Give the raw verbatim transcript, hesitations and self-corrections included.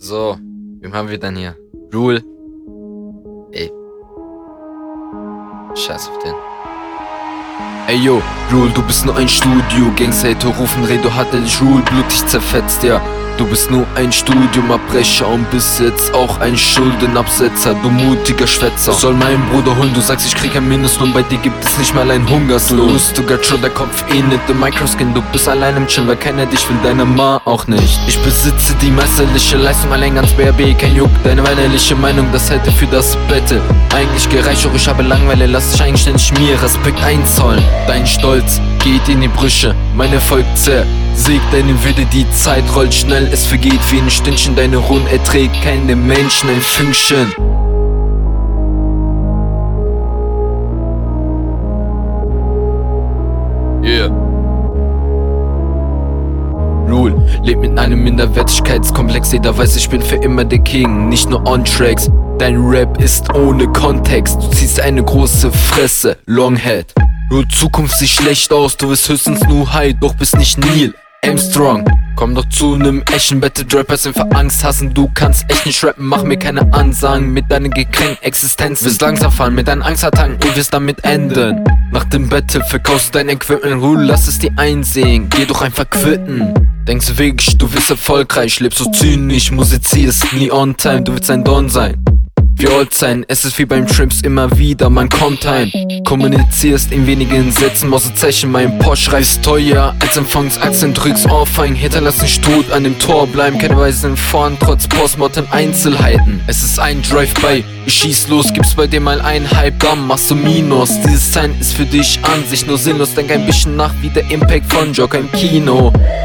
So, wem haben wir denn hier? Rule. Ey. Scheiß auf den. Ey yo, Rule, du bist nur ein Studio. Gangster-Hater rufen, Redo hat dich Rule blutig zerfetzt, ja. Du bist nur ein Studiumabbrecher und bist jetzt auch ein Schuldenabsetzer, du mutiger Schwätzer. Soll meinen Bruder holen, du sagst, ich krieg ein Mindestlohn, bei dir gibt es nicht mal ein Hungerslohn. Du got schon der Kopf eh nicht im Microskin, du bist allein im Chill, weil keiner dich will, deine Ma auch nicht. Ich besitze die meisterliche Leistung, allein ganz B R B, kein Juck, deine weinerliche Meinung, das hätte für das Battle eigentlich gereicht, doch ich habe Langeweile, lass dich eigenständig mir Respekt einzollen. Dein Stolz geht in die Brüche, mein Erfolg zersägt deine Würde, die Zeit rollt schnell, es vergeht wie ein Stündchen, deine Ruhen erträgt keine Menschen, ein Fünkchen. Yeah. Rule lebt mit einem Minderwertigkeitskomplex, jeder weiß, ich bin für immer der King, nicht nur on Tracks. Dein Rap ist ohne Kontext, du ziehst eine große Fresse, Longhead. Rule, Zukunft sieht schlecht aus, du bist höchstens nur High, doch bist nicht Neil Armstrong. Komm doch zu nem echten Battle Rapper, sind für Angst hassen, du kannst echt nicht rappen, mach mir keine Ansagen mit deiner gekränkten Existenz. Wirst langsam fahren mit deinen Angstattacken und wirst damit enden. Nach dem Battle verkaufst du dein Equipment, Rule, lass es dir einsehen, geh doch einfach quitten. Denkst du wirklich, du wirst erfolgreich, lebst so zynisch, musizierst nie on time, du willst ein Don sein. Wie old sein, es ist wie beim Trips immer wieder, man kommt heim. Kommunizierst in wenigen Sätzen, Mausezeichen, mein Porsche reißt teuer als Empfangsaktien, drückst Ohrfeigen, hinterlass nicht tot an dem Tor bleiben, keine Weisen vorn, trotz Postmortem Einzelheiten. Es ist ein Drive-by, ich schieß los, gibst bei dir mal einen Hype, dann machst du Minus. Dieses Sein ist für dich an sich nur sinnlos, denk ein bisschen nach wie der Impact von Joker im Kino.